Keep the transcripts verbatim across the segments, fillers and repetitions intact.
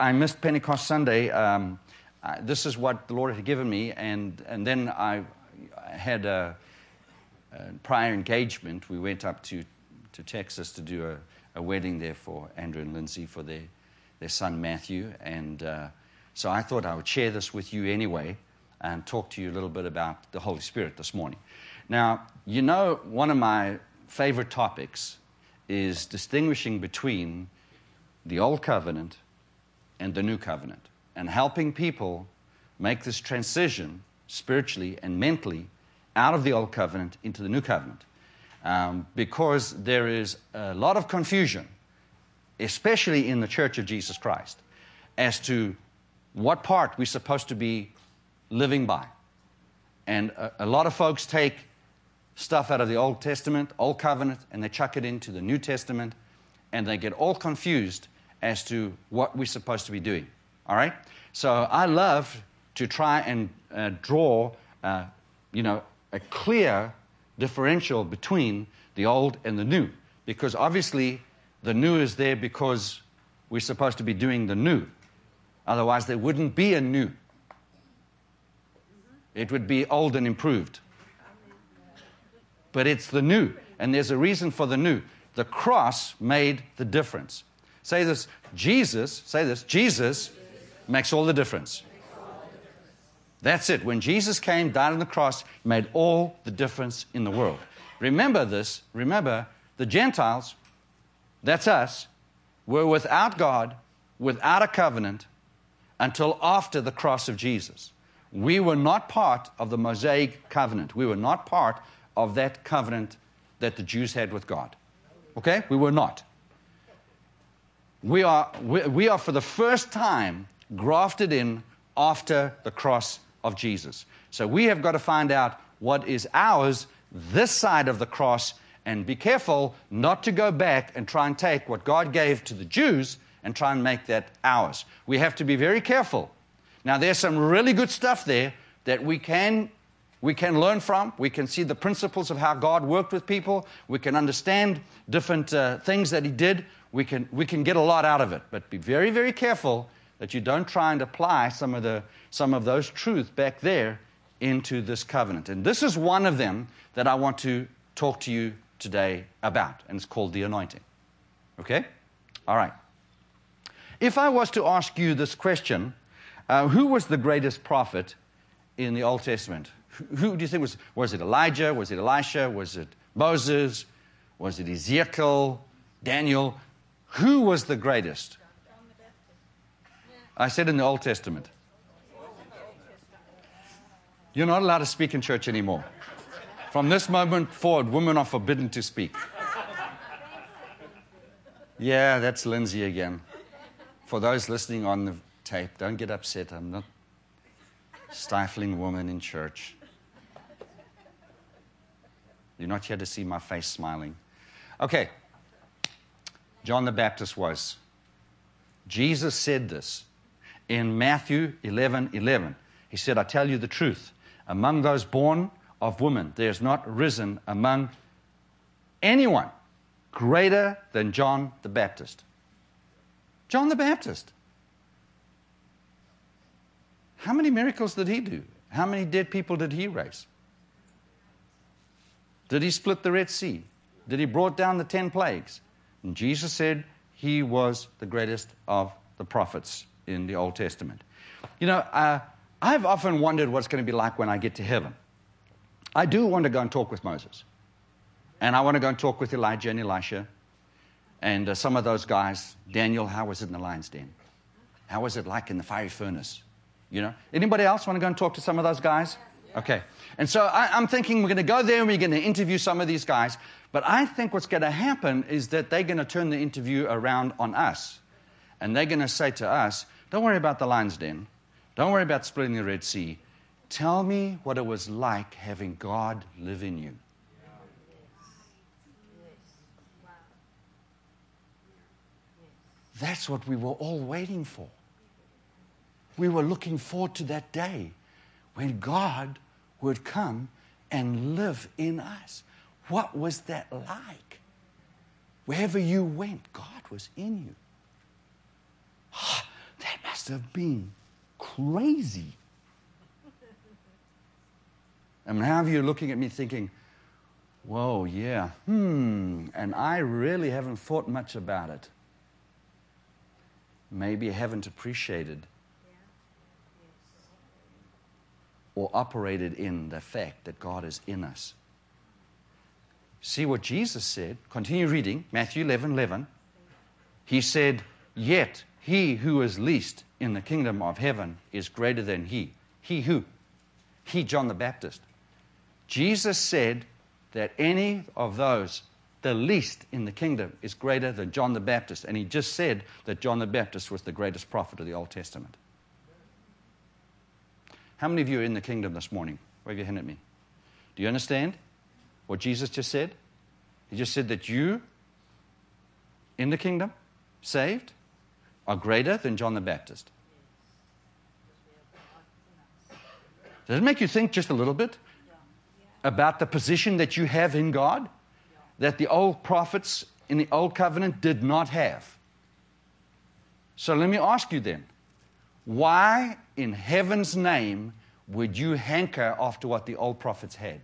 I missed Pentecost Sunday. Um, uh, this is what the Lord had given me, and, and then I had a, a prior engagement. We went up to, to Texas to do a, a wedding there for Andrew and Lindsay for their, their son Matthew, and uh, so I thought I would share this with you anyway and talk to you a little bit about the Holy Spirit this morning. Now, you know, one of my favorite topics is distinguishing between the Old Covenant and the New Covenant, and helping people make this transition spiritually and mentally out of the Old Covenant into the New Covenant. Um, because there is a lot of confusion, especially in the Church of Jesus Christ, as to what part we're supposed to be living by. And a, a lot of folks take stuff out of the Old Testament, Old Covenant, and they chuck it into the New Testament, and they get all confused as to what we're supposed to be doing. All right? So I love to try and uh, draw, uh, you know, a clear differential between the old and the new, because obviously the new is there because we're supposed to be doing the new. Otherwise, there wouldn't be a new. It would be old and improved. But it's the new, and there's a reason for the new. The cross made the difference. Say this, Jesus, say this, Jesus makes all the difference. That's it. When Jesus came, died on the cross, made all the difference in the world. Remember this, remember, the Gentiles, that's us, were without God, without a covenant, until after the cross of Jesus. We were not part of the Mosaic covenant. We were not part of that covenant that the Jews had with God. Okay? We were not. We are, we, we are for the first time grafted in after the cross of Jesus. So we have got to find out what is ours this side of the cross, and be careful not to go back and try and take what God gave to the Jews and try and make that ours. We have to be very careful. Now, there's some really good stuff there that we can we can learn from. We can see the principles of how God worked with people. We can understand different uh, things that He did. We can we can get a lot out of it. But be very, very careful that you don't try and apply some of the some of those truths back there into this covenant. And this is one of them that I want to talk to you today about, and it's called the anointing. Okay? All right. If I was to ask you this question, uh, who was the greatest prophet in the Old Testament? Who, who do you think was, was it Elijah? Was it Elisha? Was it Moses? Was it Ezekiel? Daniel? Who was the greatest? I said in the Old Testament. You're not allowed to speak in church anymore. From this moment forward, women are forbidden to speak. Yeah, that's Lindsay again. For those listening on the tape, don't get upset. I'm not stifling women in church. You're not here to see my face smiling. Okay. John the Baptist was. Jesus said this in Matthew eleven eleven. He said, I tell you the truth. Among those born of woman, there is not risen among anyone greater than John the Baptist. John the Baptist. How many miracles did he do? How many dead people did he raise? Did he split the Red Sea? Did he brought down the ten plagues? And Jesus said he was the greatest of the prophets in the Old Testament. You know, uh, I've often wondered what it's going to be like when I get to heaven. I do want to go and talk with Moses. And I want to go and talk with Elijah and Elisha. And uh, some of those guys. Daniel, how was it in the lion's den? How was it like in the fiery furnace? You know, anybody else want to go and talk to some of those guys? Okay. And so I, I'm thinking we're going to go there and we're going to interview some of these guys. But I think what's going to happen is that they're going to turn the interview around on us. And they're going to say to us, don't worry about the lion's den. Don't worry about splitting the Red Sea. Tell me what it was like having God live in you. That's what we were all waiting for. We were looking forward to that day when God would come and live in us. What was that like? Wherever you went, God was in you. Oh, that have been crazy. And now you're looking at me thinking, whoa, yeah, hmm, and I really haven't thought much about it. Maybe I haven't appreciated or operated in the fact that God is in us. See what Jesus said. Continue reading, Matthew eleven eleven. He said, yet he who is least in the kingdom of heaven is greater than he. He who? He, John the Baptist. Jesus said that any of those, the least in the kingdom, is greater than John the Baptist. And he just said that John the Baptist was the greatest prophet of the Old Testament. How many of you are in the kingdom this morning? Wave your hand at me. Do you understand what Jesus just said? He just said that you, in the kingdom, saved, are greater than John the Baptist. Does it make you think just a little bit about the position that you have in God that the old prophets in the old covenant did not have? So let me ask you then, why in heaven's name would you hanker after what the old prophets had?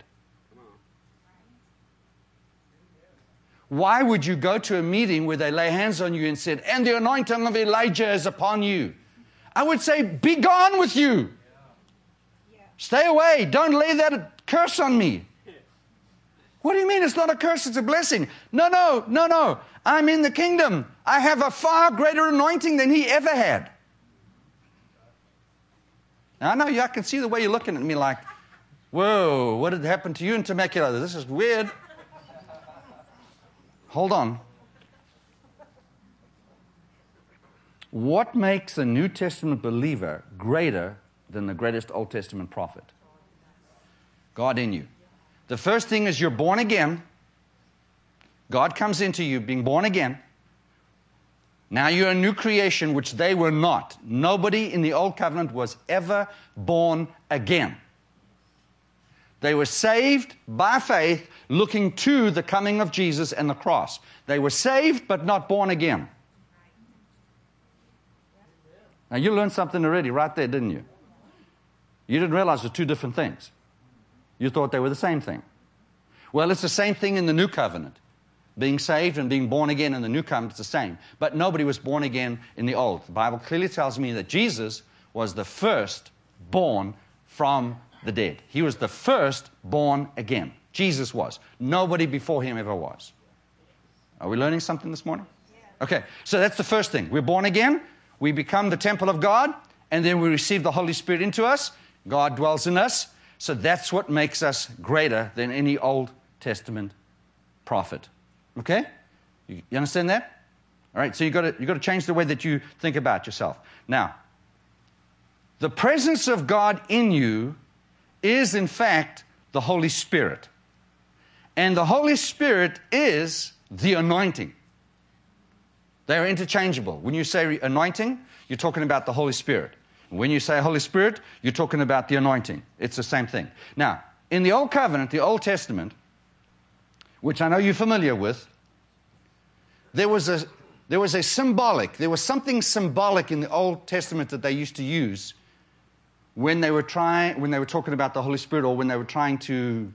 Why would you go to a meeting where they lay hands on you and said, and the anointing of Elijah is upon you? I would say, be gone with you. Stay away. Don't lay that curse on me. What do you mean it's not a curse, it's a blessing? No, no, no, no. I'm in the kingdom. I have a far greater anointing than he ever had. Now, I know you, I can see the way you're looking at me like, whoa, what had happened to you in Temecula? This is weird. Hold on. What makes a New Testament believer greater than the greatest Old Testament prophet? God in you. The first thing is you're born again. God comes into you, being born again. Now you're a new creation, which they were not. Nobody in the Old Covenant was ever born again. They were saved by faith, looking to the coming of Jesus and the cross. They were saved, but not born again. Now, you learned something already right there, didn't you? You didn't realize they're two different things. You thought they were the same thing. Well, it's the same thing in the new covenant. Being saved and being born again in the new covenant is the same. But nobody was born again in the old. The Bible clearly tells me that Jesus was the first born from the dead. He was the first born again. Jesus was. Nobody before him ever was. Are we learning something this morning? Okay, so that's the first thing. We're born again. We become the temple of God. And then we receive the Holy Spirit into us. God dwells in us. So that's what makes us greater than any Old Testament prophet. Okay? You, you understand that? All right, so you've got to, you've got to change the way that you think about yourself. Now, the presence of God in you is, in fact, the Holy Spirit. And the Holy Spirit is the anointing. They are interchangeable. When you say anointing, you're talking about the Holy Spirit. When you say Holy Spirit, you're talking about the anointing. It's the same thing. Now, in the Old Covenant, the Old Testament, which I know you're familiar with, there was a there was a symbolic, there was something symbolic in the Old Testament that they used to use when they were trying, when they were talking about the Holy Spirit, or when they were trying to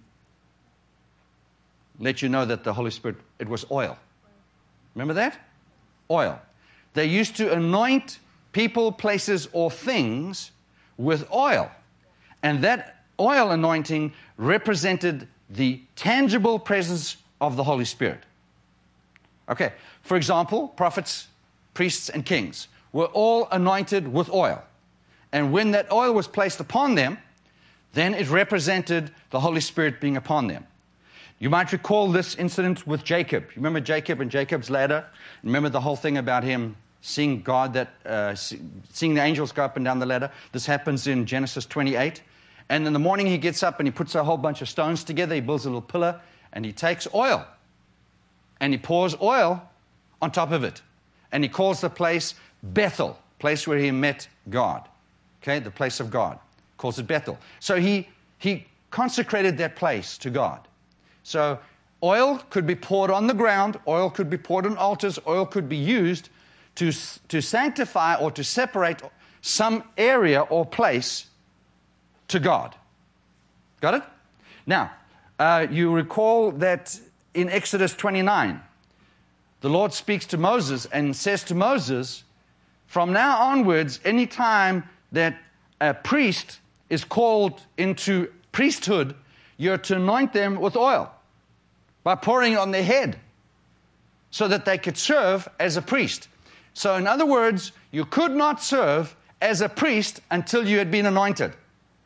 let you know that the Holy Spirit, it was oil. Remember that? Oil. They used to anoint people, places, or things with oil. And that oil anointing represented the tangible presence of the Holy Spirit. Okay, for example, prophets, priests, and kings were all anointed with oil. And when that oil was placed upon them, then it represented the Holy Spirit being upon them. You might recall this incident with Jacob. You remember Jacob and Jacob's ladder? Remember the whole thing about him seeing God, that uh, seeing the angels go up and down the ladder? This happens in Genesis twenty-eight. And in the morning he gets up and he puts a whole bunch of stones together. He builds a little pillar and he takes oil and he pours oil on top of it. And he calls the place Bethel, place where he met God. Okay, the place of God. Calls it Bethel. So he, he consecrated that place to God. So oil could be poured on the ground, oil could be poured on altars, oil could be used to, to sanctify or to separate some area or place to God. Got it? Now, uh, you recall that in Exodus twenty-nine, the Lord speaks to Moses and says to Moses, from now onwards, any time that a priest is called into priesthood, you're to anoint them with oil by pouring it on their head so that they could serve as a priest. So in other words, you could not serve as a priest until you had been anointed.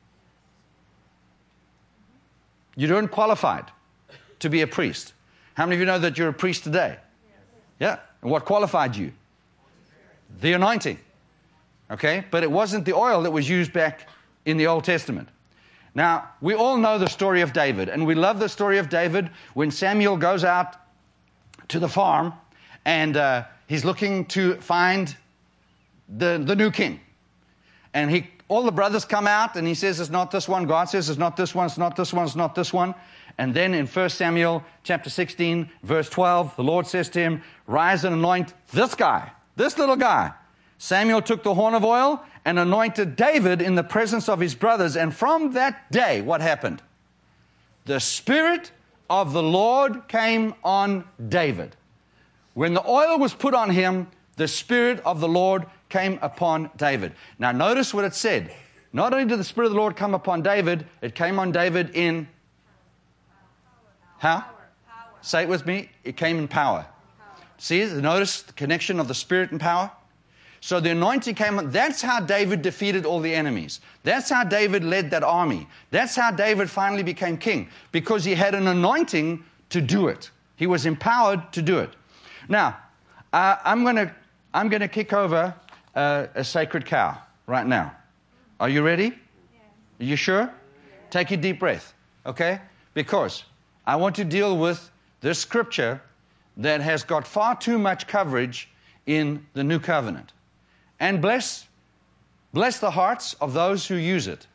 You weren't qualified to be a priest. How many of you know that you're a priest today? Yeah. And what qualified you? The anointing. Okay? But it wasn't the oil that was used back in the Old Testament. Now, we all know the story of David, and we love the story of David when Samuel goes out to the farm and uh, he's looking to find the, the new king. And he, all the brothers come out and he says, it's not this one. God says, it's not this one, it's not this one, it's not this one. And then in First Samuel chapter sixteen, verse twelve, the Lord says to him, rise and anoint this guy, this little guy. Samuel took the horn of oil and anointed David in the presence of his brothers. And from that day, what happened? The Spirit of the Lord came on David. When the oil was put on him, the Spirit of the Lord came upon David. Now notice what it said. Not only did the Spirit of the Lord come upon David, it came on David in... How? Power. Power. Say it with me. It came in power. Power. See, notice the connection of the Spirit and power? So the anointing came on. That's how David defeated all the enemies. That's how David led that army. That's how David finally became king, because he had an anointing to do it. He was empowered to do it. Now, uh, I'm going to I'm going to kick over uh, a sacred cow right now. Are you ready? Yeah. Are you sure? Yeah. Take a deep breath, okay? Because I want to deal with this scripture that has got far too much coverage in the New Covenant. And bless, bless the hearts of those who use it.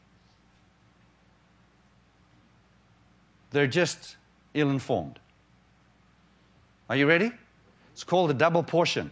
They're just ill-informed. Are you ready? It's called a double portion.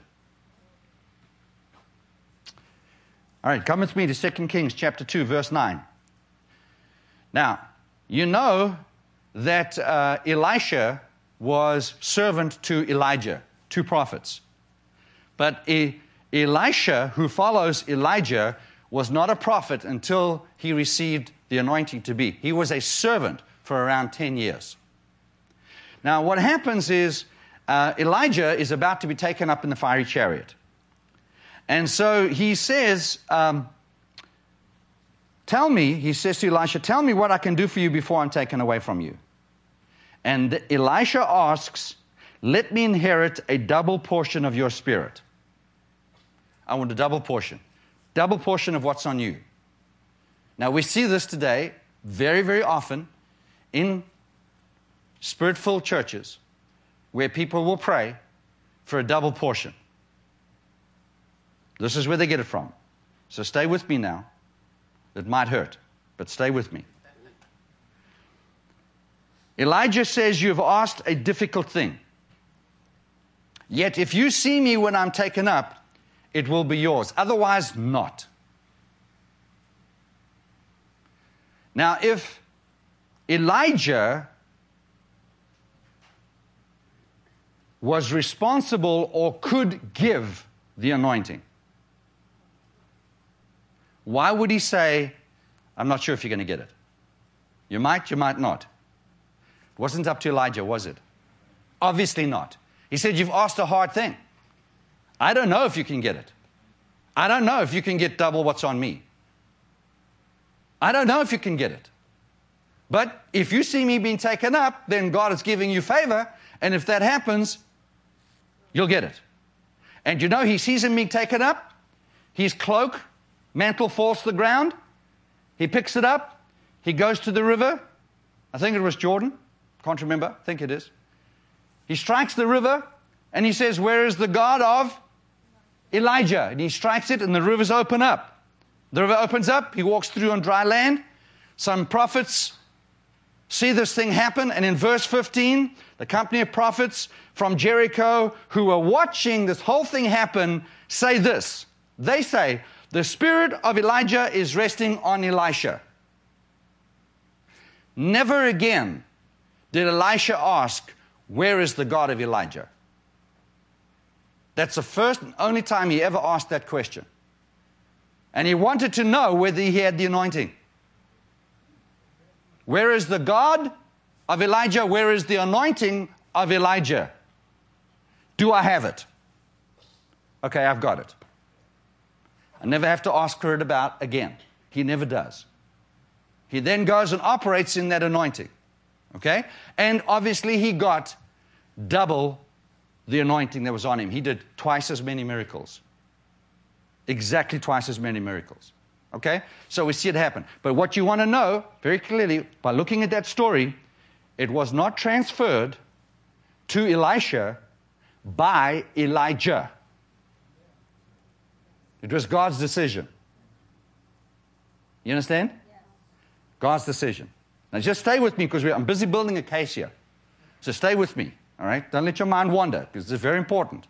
All right, come with me to Second Kings chapter two, verse nine. Now, you know that uh, Elisha was servant to Elijah, two prophets. But e- Elisha, who follows Elijah, was not a prophet until he received the anointing to be. He was a servant for around ten years. Now, what happens is uh, Elijah is about to be taken up in the fiery chariot. And so he says, um, tell me, he says to Elisha, tell me what I can do for you before I'm taken away from you. And Elisha asks, let me inherit a double portion of your spirit. I want a double portion. Double portion of what's on you. Now, we see this today very, very often in spirit-filled churches where people will pray for a double portion. This is where they get it from. So stay with me now. It might hurt, but stay with me. Elijah says, you've asked a difficult thing. Yet if you see me when I'm taken up, it will be yours. Otherwise, not. Now, if Elijah was responsible or could give the anointing, why would he say, I'm not sure if you're going to get it? You might, you might not. It wasn't up to Elijah, was it? Obviously not. He said, you've asked a hard thing. I don't know if you can get it. I don't know if you can get double what's on me. I don't know if you can get it. But if you see me being taken up, then God is giving you favor. And if that happens, you'll get it. And you know, he sees him being taken up. His cloak, mantle falls to the ground. He picks it up. He goes to the river. I think it was Jordan. Can't remember. I think it is. He strikes the river and he says, where is the God of Elijah? And he strikes it and the rivers open up. The river opens up. He walks through on dry land. Some prophets see this thing happen. And in verse fifteen, the company of prophets from Jericho who were watching this whole thing happen say this. They say, the spirit of Elijah is resting on Elisha. Never again did Elisha ask, where is the God of Elijah? That's the first and only time he ever asked that question. And he wanted to know whether he had the anointing. Where is the God of Elijah? Where is the anointing of Elijah? Do I have it? Okay, I've got it. I never have to ask for it about again. He never does. He then goes and operates in that anointing. Okay? And obviously he got double the anointing that was on him. He did twice as many miracles. Exactly twice as many miracles. Okay? So we see it happen. But what you want to know very clearly by looking at that story, it was not transferred to Elisha by Elijah. It was God's decision. You understand? Yes. God's decision. Now just stay with me because I'm busy building a case here. So stay with me. All right? Don't let your mind wander because it's very important.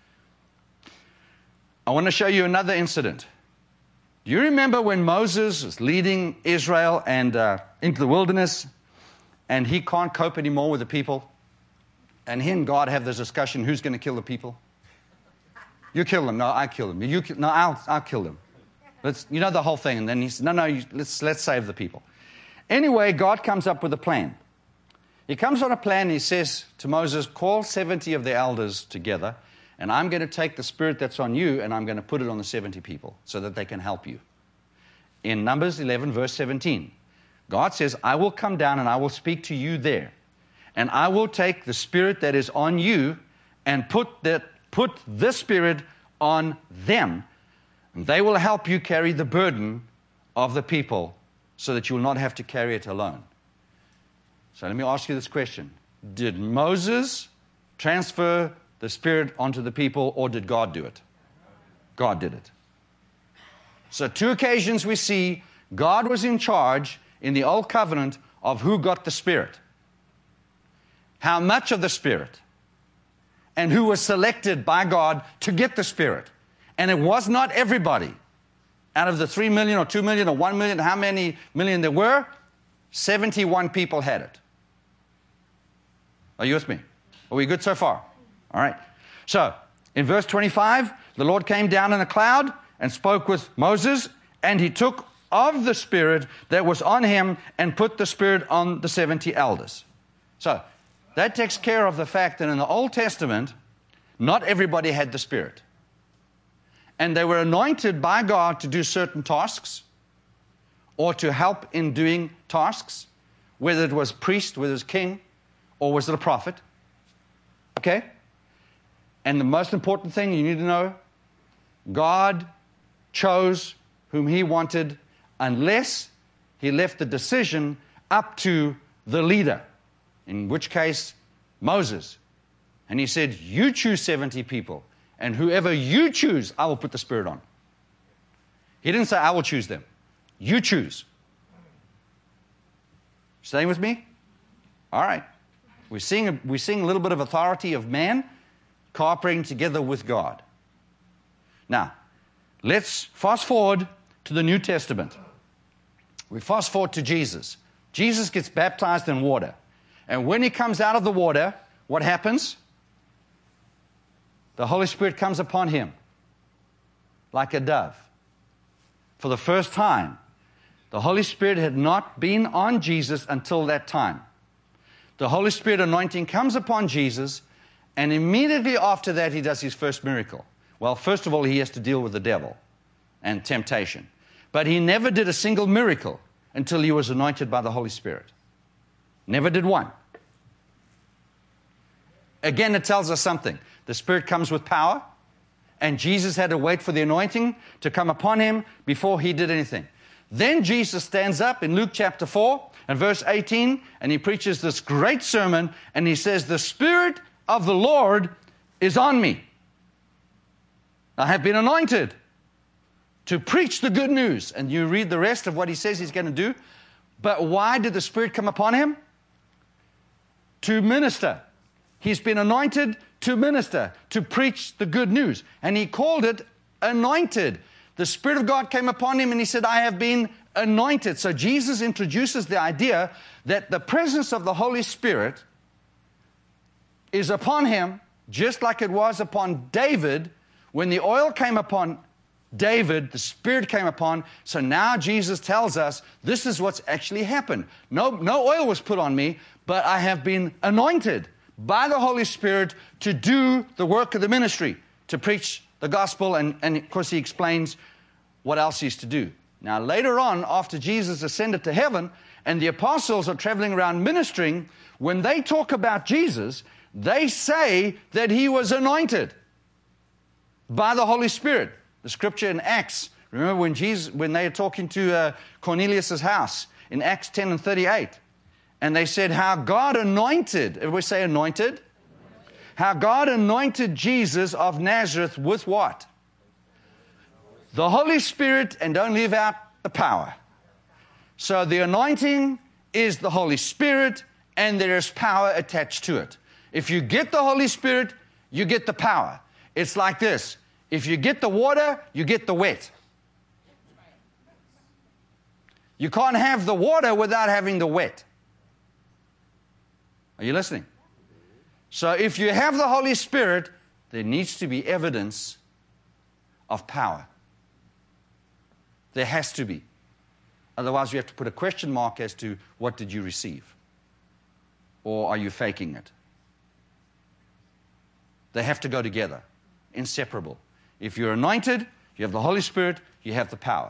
I want to show you another incident. Do you remember when Moses was leading Israel and uh, into the wilderness and he can't cope anymore with the people? And he and God have this discussion, who's going to kill the people? You kill them. No, I kill them. You kill, no, I'll, I'll kill them. Let's, you know the whole thing. And then he said, no, no, you, let's, let's save the people. Anyway, God comes up with a plan. He comes on a plan and he says to Moses, call seventy of the elders together, and I'm going to take the spirit that's on you and I'm going to put it on the seventy people so that they can help you. In Numbers eleven, verse seventeen, God says, I will come down and I will speak to you there. And I will take the spirit that is on you and put that put this spirit on them. And they will help you carry the burden of the people so that you will not have to carry it alone. So let me ask you this question. Did Moses transfer the spirit onto the people, or did God do it? God did it. So two occasions we see God was in charge in the Old Covenant of who got the spirit. How much of the spirit, and who was selected by God to get the spirit. And it was not everybody. Out of the three million or two million or one million, how many million there were? seventy-one people had it. Are you with me? Are we good so far? All right. So, in verse twenty-five, the Lord came down in a cloud and spoke with Moses, and he took of the spirit that was on him and put the spirit on the seventy elders. So, that takes care of the fact that in the Old Testament, not everybody had the Spirit. And they were anointed by God to do certain tasks or to help in doing tasks, whether it was priest, whether it was king, or was it a prophet. Okay? And the most important thing you need to know, God chose whom He wanted unless He left the decision up to the leader. In which case, Moses. And he said, you choose seventy people, and whoever you choose, I will put the Spirit on. He didn't say, I will choose them. You choose. Staying with me? All right. We're seeing, a, we're seeing a little bit of authority of man cooperating together with God. Now, let's fast forward to the New Testament. We fast forward to Jesus. Jesus gets baptized in water. And when he comes out of the water, what happens? The Holy Spirit comes upon him like a dove. For the first time, the Holy Spirit had not been on Jesus until that time. The Holy Spirit anointing comes upon Jesus, and immediately after that, he does his first miracle. Well, first of all, he has to deal with the devil and temptation. But he never did a single miracle until he was anointed by the Holy Spirit. Never did one. Again, it tells us something. The Spirit comes with power, and Jesus had to wait for the anointing to come upon him before he did anything. Then Jesus stands up in Luke chapter four and verse eighteen, and he preaches this great sermon, and he says, the Spirit of the Lord is on me. I have been anointed to preach the good news. And you read the rest of what he says he's going to do. But why did the Spirit come upon him? to minister. He's been anointed to minister, to preach the good news. And he called it anointed. The Spirit of God came upon him and he said, I have been anointed. So Jesus introduces the idea that the presence of the Holy Spirit is upon him, just like it was upon David. When the oil came upon David, the Spirit came upon. So now Jesus tells us this is what's actually happened. No, no oil was put on me, but I have been anointed by the Holy Spirit to do the work of the ministry, to preach the gospel. And, and of course, he explains what else he's to do. Now, later on, after Jesus ascended to heaven and the apostles are traveling around ministering, when they talk about Jesus, they say that he was anointed by the Holy Spirit. The scripture in Acts, remember when Jesus, when they are talking to uh, Cornelius' house in Acts ten and thirty-eight, and they said how God anointed, everybody say anointed? How God anointed Jesus of Nazareth with what? The Holy Spirit, and don't leave out the power. So the anointing is the Holy Spirit, and there is power attached to it. If you get the Holy Spirit, you get the power. It's like this. If you get the water, you get the wet. You can't have the water without having the wet. Are you listening? So if you have the Holy Spirit, there needs to be evidence of power. There has to be. Otherwise, we have to put a question mark as to what did you receive? Or are you faking it? They have to go together, inseparable. If you're anointed, you have the Holy Spirit, you have the power.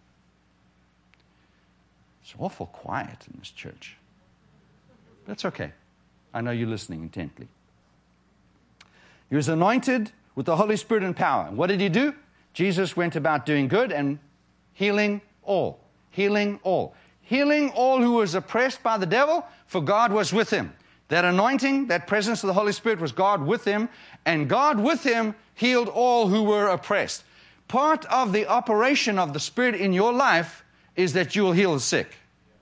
It's awful quiet in this church. That's okay. I know you're listening intently. He was anointed with the Holy Spirit and power. And what did he do? Jesus went about doing good and healing all. Healing all. Healing all who was oppressed by the devil, for God was with him. That anointing, that presence of the Holy Spirit was God with him, and God with him healed all who were oppressed. Part of the operation of the Spirit in your life is that you will heal the sick.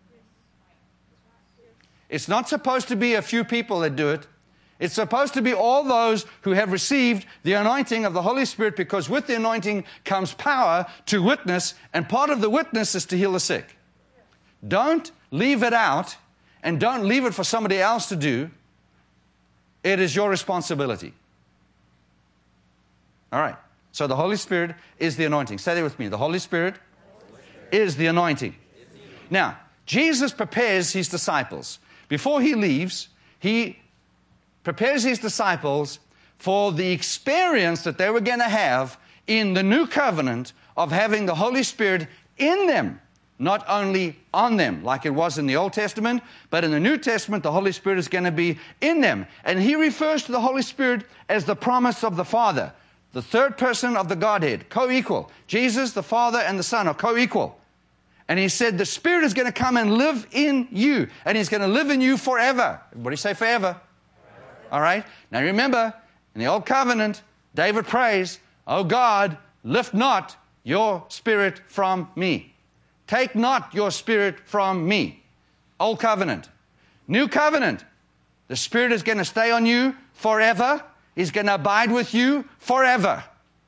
It's not supposed to be a few people that do it. It's supposed to be all those who have received the anointing of the Holy Spirit, because with the anointing comes power to witness, and part of the witness is to heal the sick. Don't leave it out, and don't leave it for somebody else to do. It is your responsibility. All right. So the Holy Spirit is the anointing. Say that with me. The Holy Spirit, Holy Spirit is the anointing. Is the anointing. Now, Jesus prepares his disciples. Before he leaves, he prepares his disciples for the experience that they were going to have in the new covenant of having the Holy Spirit in them, not only on them like it was in the Old Testament, but in the New Testament, the Holy Spirit is going to be in them. And he refers to the Holy Spirit as the promise of the Father, the third person of the Godhead, co-equal. Jesus, the Father, and the Son are co-equal. And he said the Spirit is going to come and live in you, and he's going to live in you forever. Everybody say forever. Forever. All right? Now remember, in the Old Covenant, David prays, "O God, lift not your Spirit from me. Take not your Spirit from me." Old Covenant. New Covenant. The Spirit is going to stay on you forever. He's going to abide with you forever.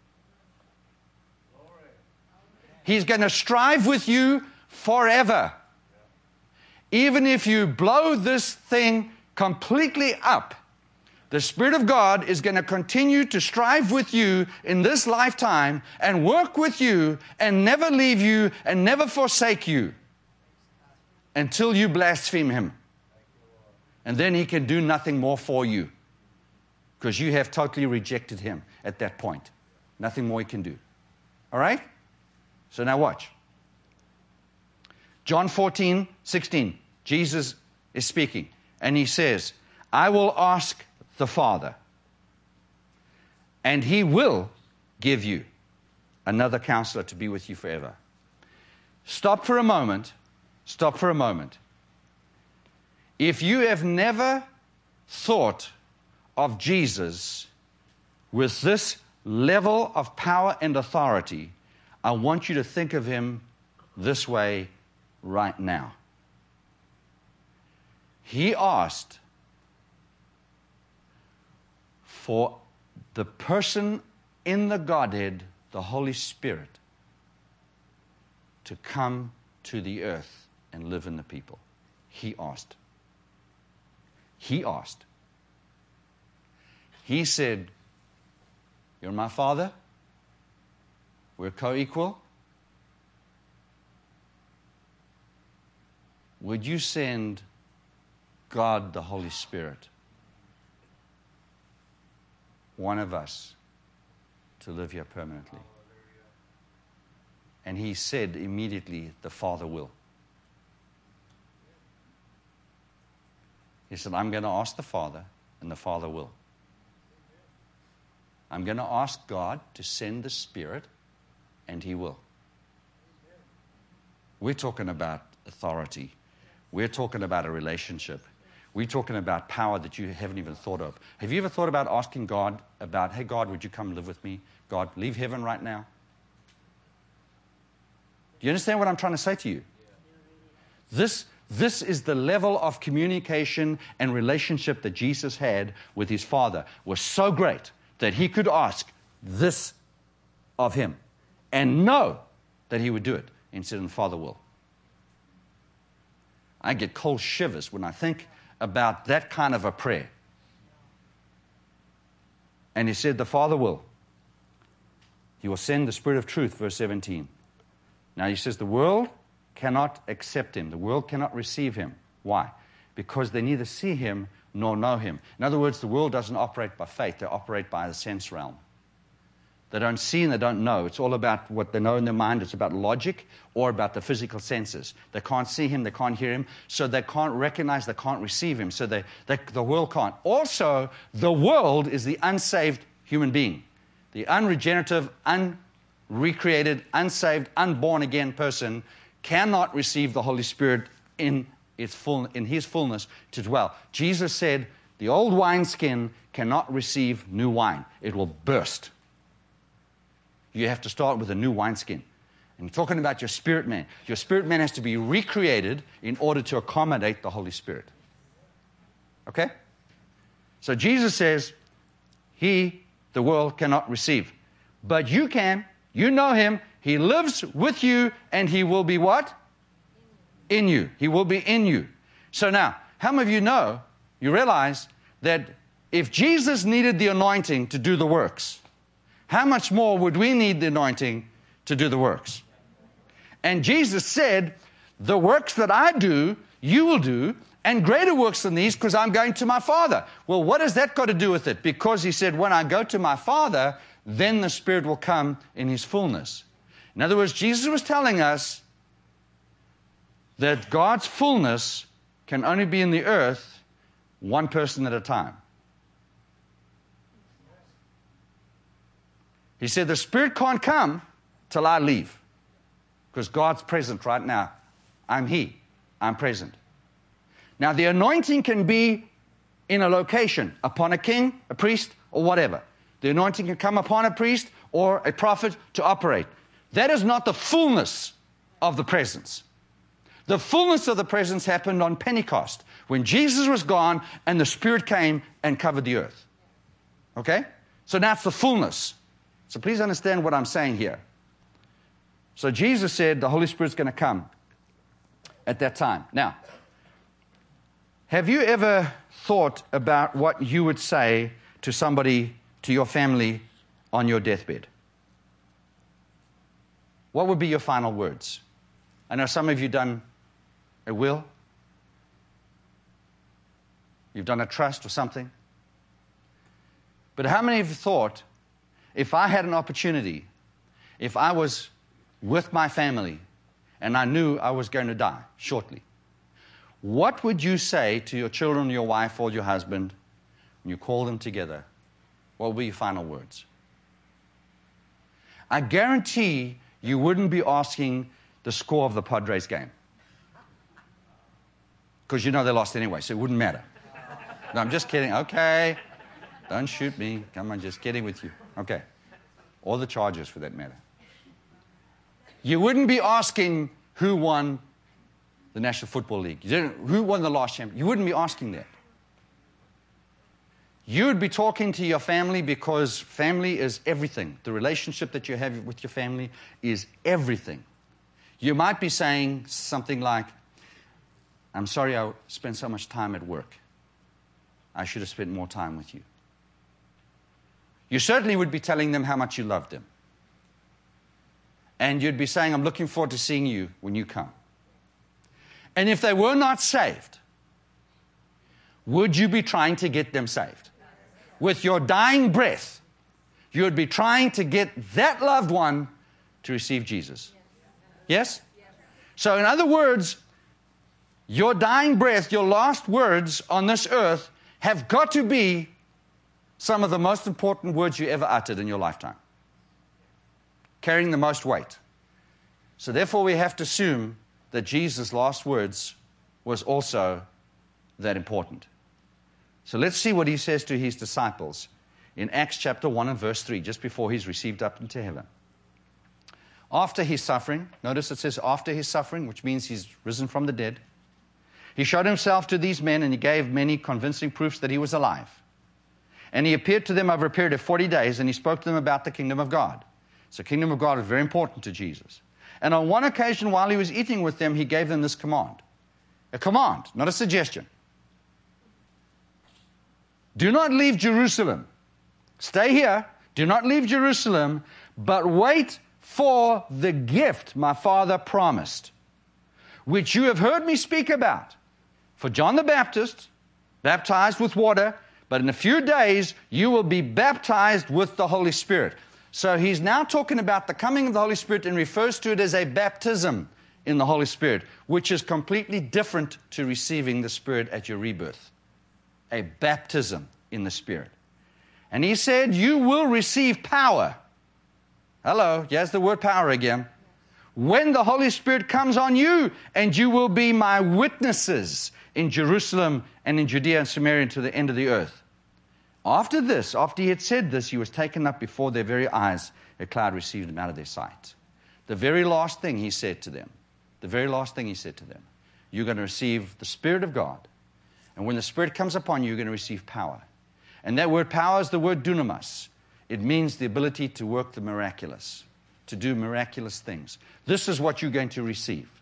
He's going to strive with you forever. Even if you blow this thing completely up, the Spirit of God is going to continue to strive with you in this lifetime and work with you and never leave you and never forsake you until you blaspheme Him. And then He can do nothing more for you because you have totally rejected Him at that point. Nothing more He can do. All right? So now watch. John fourteen, sixteen. Jesus is speaking and He says, "I will ask the Father, and He will give you another counselor to be with you forever." Stop for a moment. Stop for a moment. If you have never thought of Jesus with this level of power and authority, I want you to think of Him this way, right now. He asked for the person in the Godhead, the Holy Spirit, to come to the earth and live in the people. He asked. He asked. He said, you're my Father. We're co-equal. Would you send God, the Holy Spirit, one of us, to live here permanently? And he said immediately, the Father will. He said, I'm going to ask the Father, and the Father will. I'm going to ask God to send the Spirit, and He will. We're talking about authority. We're talking about a relationship. We're talking about power that you haven't even thought of. Have you ever thought about asking God about, hey, God, would you come live with me? God, leave heaven right now. Do you understand what I'm trying to say to you? This, this is the level of communication and relationship that Jesus had with His Father was so great that He could ask this of Him and know that He would do it. And said, and the Father will. I get cold shivers when I think about that kind of a prayer. And He said, the Father will. He will send the Spirit of truth, verse seventeen. Now He says the world cannot accept Him. The world cannot receive Him. Why? Because they neither see Him nor know Him. In other words, the world doesn't operate by faith. They operate by the sense realm. They don't see and they don't know. It's all about what they know in their mind. It's about logic or about the physical senses. They can't see Him. They can't hear Him. So they can't recognize. They can't receive Him. So they, they, the world can't. Also, the world is the unsaved human being. The unregenerative, unrecreated, unsaved, unborn again person cannot receive the Holy Spirit in its full, in His fullness to dwell. Jesus said, the old wineskin cannot receive new wine. It will burst. You have to start with a new wineskin. And you're talking about your spirit man. Your spirit man has to be recreated in order to accommodate the Holy Spirit. Okay? So Jesus says, He, the world, cannot receive. But you can. You know Him. He lives with you, and He will be what? In you. He will be in you. So now, how many of you know, you realize that if Jesus needed the anointing to do the works, how much more would we need the anointing to do the works? And Jesus said, the works that I do, you will do, and greater works than these, because I'm going to my Father. Well, what has that got to do with it? Because He said, when I go to my Father, then the Spirit will come in His fullness. In other words, Jesus was telling us that God's fullness can only be in the earth one person at a time. He said, the Spirit can't come till I leave. Because God's present right now. I'm He. I'm present. Now, the anointing can be in a location, upon a king, a priest, or whatever. The anointing can come upon a priest or a prophet to operate. That is not the fullness of the presence. The fullness of the presence happened on Pentecost, when Jesus was gone and the Spirit came and covered the earth. Okay? So that's the fullness. So please understand what I'm saying here. So Jesus said the Holy Spirit's going to come at that time. Now, have you ever thought about what you would say to somebody, to your family, on your deathbed? What would be your final words? I know some of you done a will. You've done a trust or something. But how many of you thought, if I had an opportunity, if I was with my family and I knew I was going to die shortly, what would you say to your children, your wife, or your husband when you call them together? What would be your final words? I guarantee you wouldn't be asking the score of the Padres game. Because you know they lost anyway, so it wouldn't matter. No, I'm just kidding. Okay. Don't shoot me. Come on, just kidding with you. Okay. Or the Chargers, for that matter. You wouldn't be asking who won the National Football League. You didn't, who won the last championship. You wouldn't be asking that. You would be talking to your family because family is everything. The relationship that you have with your family is everything. You might be saying something like, I'm sorry I spent so much time at work. I should have spent more time with you. You certainly would be telling them how much you loved them. And you'd be saying, I'm looking forward to seeing you when you come. And if they were not saved, would you be trying to get them saved? With your dying breath, you would be trying to get that loved one to receive Jesus. Yes? So in other words, your dying breath, your last words on this earth have got to be some of the most important words you ever uttered in your lifetime, carrying the most weight. So therefore we have to assume that Jesus' last words was also that important. So let's see what he says to his disciples in Acts chapter one and verse three, just before he's received up into heaven. After his suffering, notice it says after his suffering, which means he's risen from the dead, he showed himself to these men and he gave many convincing proofs that he was alive. And he appeared to them over a period of forty days and he spoke to them about the kingdom of God. So the kingdom of God is very important to Jesus. And on one occasion while he was eating with them, he gave them this command. A command, not a suggestion. Do not leave Jerusalem. Stay here. Do not leave Jerusalem, but wait for the gift my Father promised, which you have heard me speak about. For John the Baptist baptized with water, but in a few days you will be baptized with the Holy Spirit. So he's now talking about the coming of the Holy Spirit and refers to it as a baptism in the Holy Spirit, which is completely different to receiving the Spirit at your rebirth. A baptism in the Spirit. And he said, you will receive power. Hello, here's the word power again. When the Holy Spirit comes on you, and you will be my witnesses in Jerusalem and in Judea and Samaria and to the end of the earth. After this, after he had said this, he was taken up before their very eyes. A cloud received him out of their sight. The very last thing he said to them, the very last thing he said to them, you're going to receive the Spirit of God. And when the Spirit comes upon you, you're going to receive power. And that word power is the word dunamis. It means the ability to work the miraculous, to do miraculous things. This is what you're going to receive.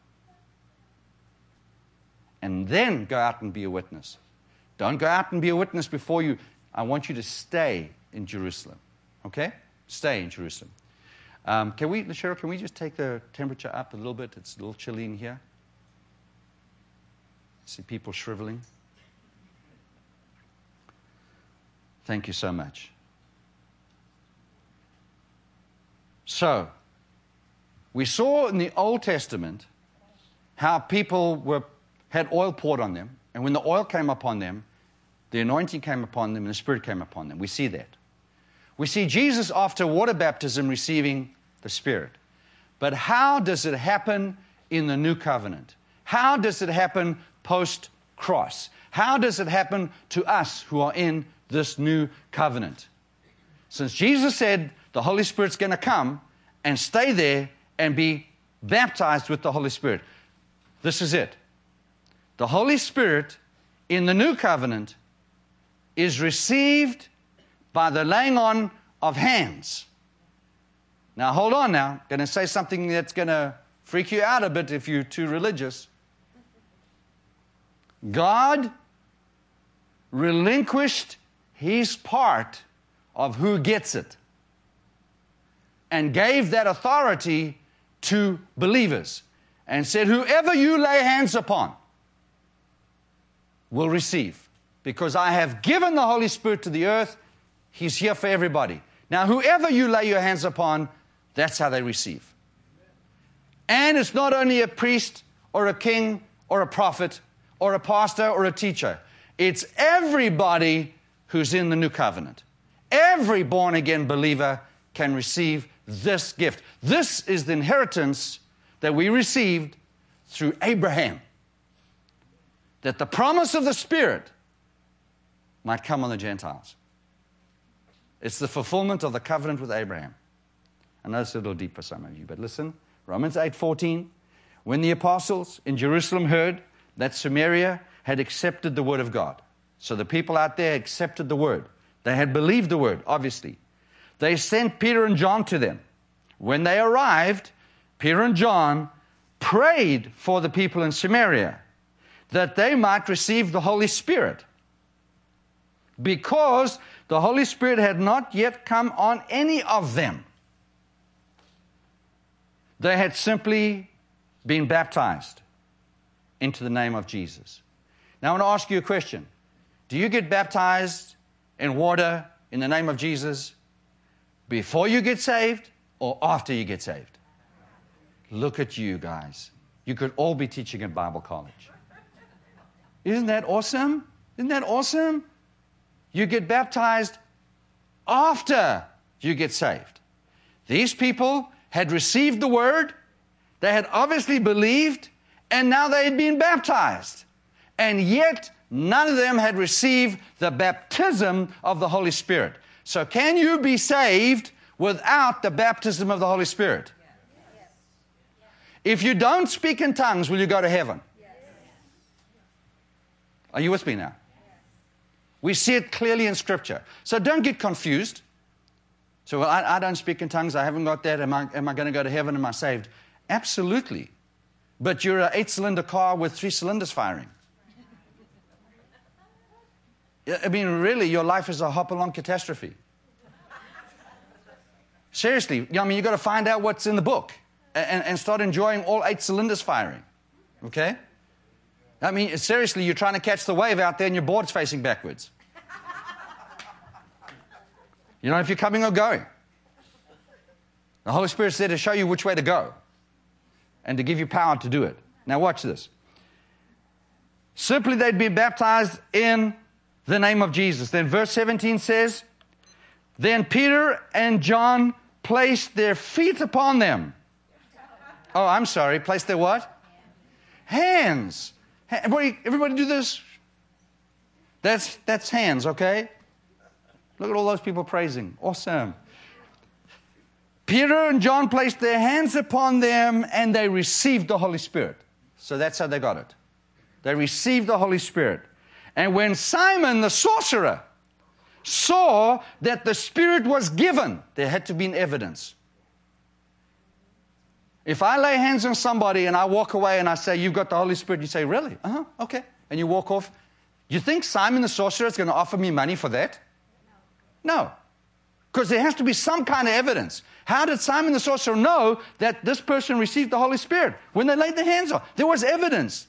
And then go out and be a witness. Don't go out and be a witness before you. I want you to stay in Jerusalem. Okay? Stay in Jerusalem. Um, can we, Cheryl, can we just take the temperature up a little bit? It's a little chilly in here. I see people shriveling. Thank you so much. So, we saw in the Old Testament how people were, had oil poured on them, and when the oil came upon them, the anointing came upon them and the Spirit came upon them. We see that. We see Jesus after water baptism receiving the Spirit. But how does it happen in the new covenant? How does it happen post-cross? How does it happen to us who are in this new covenant? Since Jesus said the Holy Spirit's going to come and stay there and be baptized with the Holy Spirit, this is it. The Holy Spirit in the new covenant is received by the laying on of hands. Now hold on now, I'm going to say something that's going to freak you out a bit if you're too religious. God relinquished his part of who gets it and gave that authority to believers and said, whoever you lay hands upon will receive, because I have given the Holy Spirit to the earth. He's here for everybody. Now, whoever you lay your hands upon, that's how they receive. And it's not only a priest or a king or a prophet or a pastor or a teacher. It's everybody who's in the new covenant. Every born-again believer can receive this gift. This is the inheritance that we received through Abraham, that the promise of the Spirit might come on the Gentiles. It's the fulfillment of the covenant with Abraham. I know it's a little deep for some of you, but listen, Romans eight fourteen, when the apostles in Jerusalem heard that Samaria had accepted the word of God. So the people out there accepted the word. They had believed the word, obviously. They sent Peter and John to them. When they arrived, Peter and John prayed for the people in Samaria that they might receive the Holy Spirit, because the Holy Spirit had not yet come on any of them. They had simply been baptized into the name of Jesus. Now I want to ask you a question. Do you get baptized in water in the name of Jesus before you get saved or after you get saved? Look at you guys. You could all be teaching at Bible college. Isn't that awesome? Isn't that awesome? You get baptized after you get saved. These people had received the word, they had obviously believed, and now they had been baptized. And yet, none of them had received the baptism of the Holy Spirit. So can you be saved without the baptism of the Holy Spirit? Yes. If you don't speak in tongues, will you go to heaven? Yes. Are you with me now? We see it clearly in Scripture. So don't get confused. So, well, I, I don't speak in tongues. I haven't got that. Am I, am I going to go to heaven? Am I saved? Absolutely. But you're an eight-cylinder car with three cylinders firing. I mean, really, your life is a hop-along catastrophe. Seriously, I mean, you've got to find out what's in the book and, and start enjoying all eight cylinders firing. Okay? I mean, seriously, you're trying to catch the wave out there and your board's facing backwards. You know if you're coming or going. The Holy Spirit's there to show you which way to go and to give you power to do it. Now watch this. Simply they'd be baptized in the name of Jesus. Then verse seventeen says, then Peter and John placed their feet upon them. Oh, I'm sorry. Placed their what? Hands. Everybody, everybody do this? That's, that's hands, okay? Look at all those people praising. Awesome. Peter and John placed their hands upon them and they received the Holy Spirit. So that's how they got it. They received the Holy Spirit. And when Simon the sorcerer saw that the Spirit was given, there had to be an evidence. If I lay hands on somebody and I walk away and I say, you've got the Holy Spirit, you say, really? Uh-huh, okay. And you walk off. You think Simon the sorcerer is going to offer me money for that? No. Because there has to be some kind of evidence. How did Simon the sorcerer know that this person received the Holy Spirit? When they laid their hands on, there was evidence.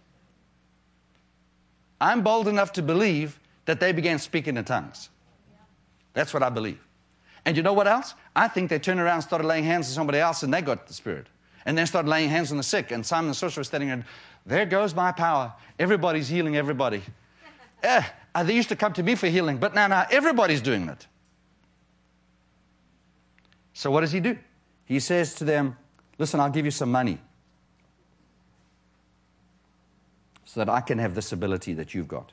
I'm bold enough to believe that they began speaking in tongues. That's what I believe. And you know what else? I think they turned around and started laying hands on somebody else and they got the Spirit. And then started laying hands on the sick. And Simon the sorcerer was standing there, there goes my power. Everybody's healing everybody. eh, they used to come to me for healing, but now, now everybody's doing it. So what does he do? He says to them, listen, I'll give you some money so that I can have this ability that you've got.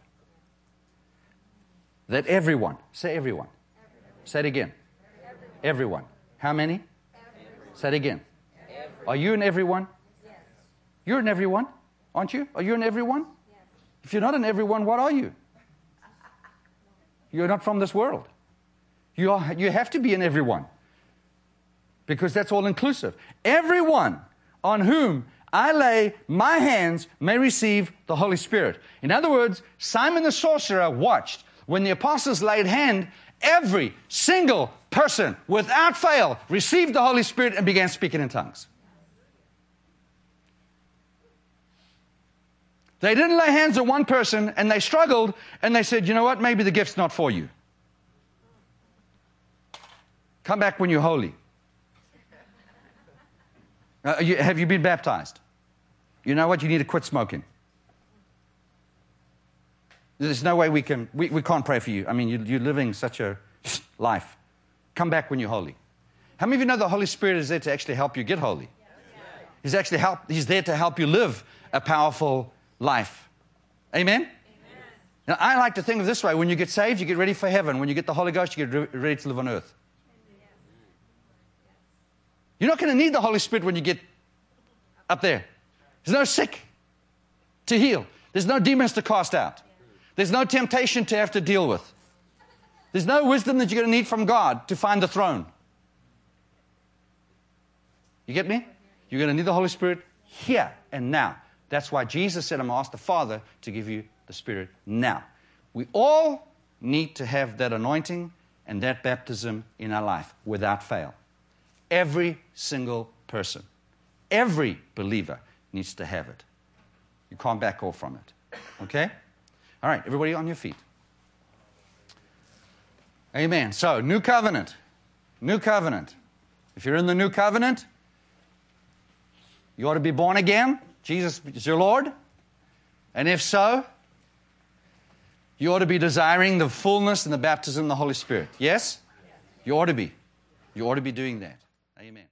That everyone, say everyone. everyone. Say it again. Everyone. everyone. How many? Everyone. Say it again. Everyone. Are you in everyone? Yes. You're in everyone, aren't you? Are you in everyone? Yes. If you're not in everyone, what are you? You're not from this world. You, are, you have to be in everyone. Because that's all inclusive. Everyone on whom I lay my hands may receive the Holy Spirit. In other words, Simon the sorcerer watched when the apostles laid hand, every single person without fail received the Holy Spirit and began speaking in tongues. They didn't lay hands on one person and they struggled and they said, you know what, maybe the gift's not for you. Come back when you're holy. Uh, you, have you been baptized? You know what? You need to quit smoking. There's no way we can, we, we can't pray for you. I mean, you, you're living such a life. Come back when you're holy. How many of you know the Holy Spirit is there to actually help you get holy? He's actually help, He's there to help you live a powerful life. Amen? Amen? Now, I like to think of this way. When you get saved, you get ready for heaven. When you get the Holy Ghost, you get re- ready to live on earth. You're not going to need the Holy Spirit when you get up there. There's no sick to heal. There's no demons to cast out. There's no temptation to have to deal with. There's no wisdom that you're going to need from God to find the throne. You get me? You're going to need the Holy Spirit here and now. That's why Jesus said, I'm going to ask the Father to give you the Spirit now. We all need to have that anointing and that baptism in our life without fail. Every single person, every believer needs to have it. You can't back off from it. Okay? All right, everybody on your feet. Amen. So, new covenant. New covenant. If you're in the new covenant, you ought to be born again. Jesus is your Lord. And if so, you ought to be desiring the fullness and the baptism of the Holy Spirit. Yes? You ought to be. You ought to be doing that. Amen.